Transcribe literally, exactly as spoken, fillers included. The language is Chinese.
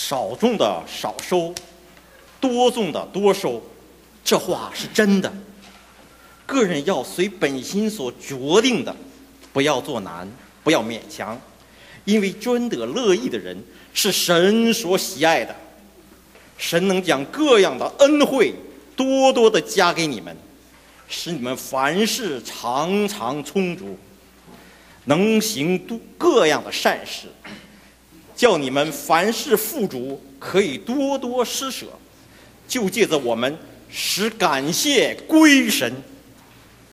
少种的少收，多种的多收，这话是真的。个人要随本心所决定的，不要做难，不要勉强，因为专得乐意的人是神所喜爱的。神能将各样的恩惠多多的加给你们，使你们凡事常常充足，能行各样的善事，叫你们凡事富足，可以多多施舍，就借着我们使感谢归神。